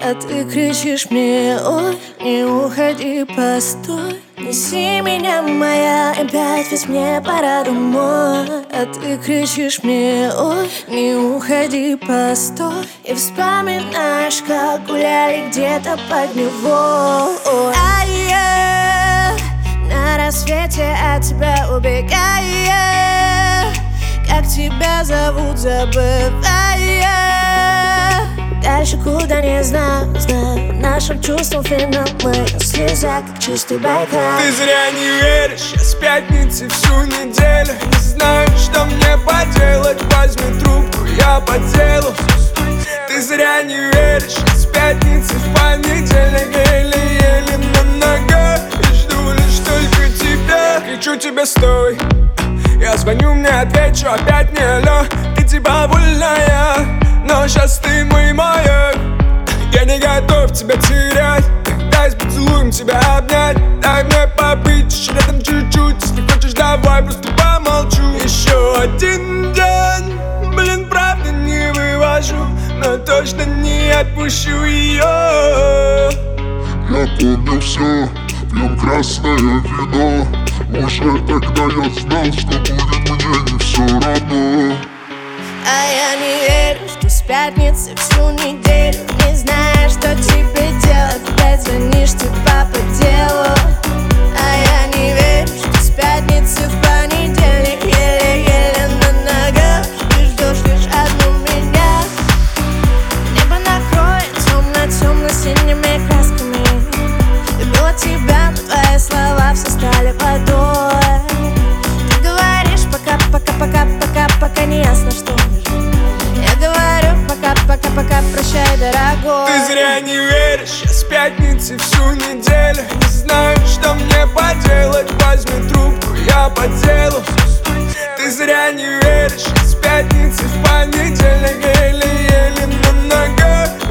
а ты кричишь мне: ой, не уходи, постой. Неси меня, моя опять, ведь мне пора домой. А ты кричишь мне: ой, не уходи, постой. И вспоминаешь, как гуляли где-то под него. А я на рассвете от тебя убегаю. Как тебя зовут, забывая. Дальше куда не знаю, знаю. Нашим чувствам финал мы слеза, как чистый Байкал. Ты зря не веришь, я с пятницы всю неделю не знаю, что мне поделать. Возьми трубку, я по делу. Ты зря не веришь, я с пятницы в понедельник еле-еле на ногах. И жду лишь только тебя. Кричу тебе: стой. Я звоню, мне отвечу, опять не алло. Ты типа вольная, но сейчас ты мой маяк. Я не готов тебя терять. Дай с поцелуем тебя обнять. Дай мне побыть еще рядом чуть-чуть. Если хочешь, давай просто помолчу. Еще один день, блин, правда не вывожу, но точно не отпущу ее. Я помню все, пьем красное вино. Уже тогда я знал, что будет мне не все равно. А я не верю, что с пятницы всю неделю не знаю, что тебе делать. Опять звонишь, типа по делу. А я не верю, что с пятницы в понедельник еле-еле на ногах. Ты ждешь лишь одну меня. Небо накроет темно-темно-синими красками. Люблю тебя, но твои слова все стали водой. Ты говоришь пока не ясно, что. Я говорю пока, прощай, дорогой. Ты зря не веришь, я с пятницы всю неделю не знаю, что мне поделать. Возьми трубку, я по делу. Ты зря не веришь, я с пятницы в понедельник еле-еле на ногах.